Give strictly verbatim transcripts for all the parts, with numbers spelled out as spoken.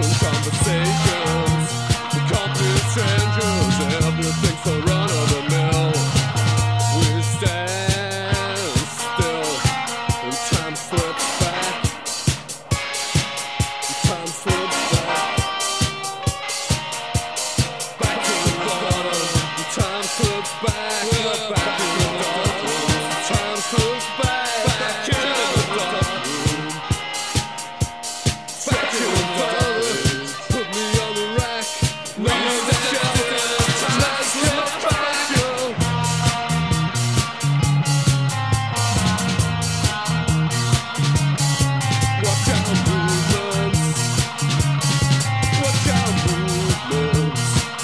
conversations, the complete strangers, everything's so run of the mill. We stand still, and time slips back. Time slips back. Back to the bottom. Time slips back. Back to the bottom. Time slips back. Back to the bottom. Back to the bottom. Put me on the rack. Nice to shelter. Nice to back you. Watch out movements. Watch out movements.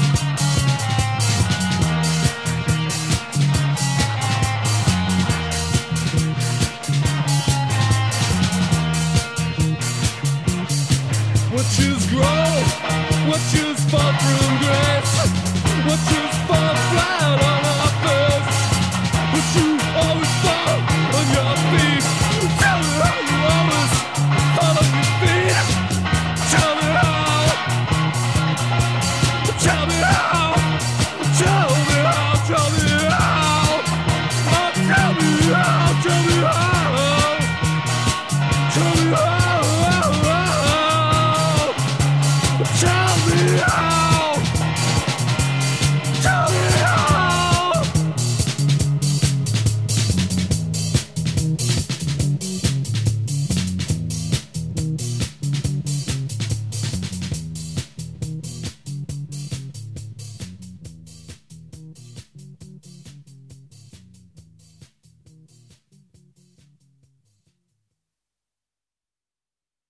What choose grow? What choose fall from grace? What choose fall flat on our face? What you always fall on your feet? Tell me how you always fall on your feet. Tell me how. Tell me how. Tell me how. Tell me how. Oh, tell me how. Tell me how. Tell me how. Tell me how.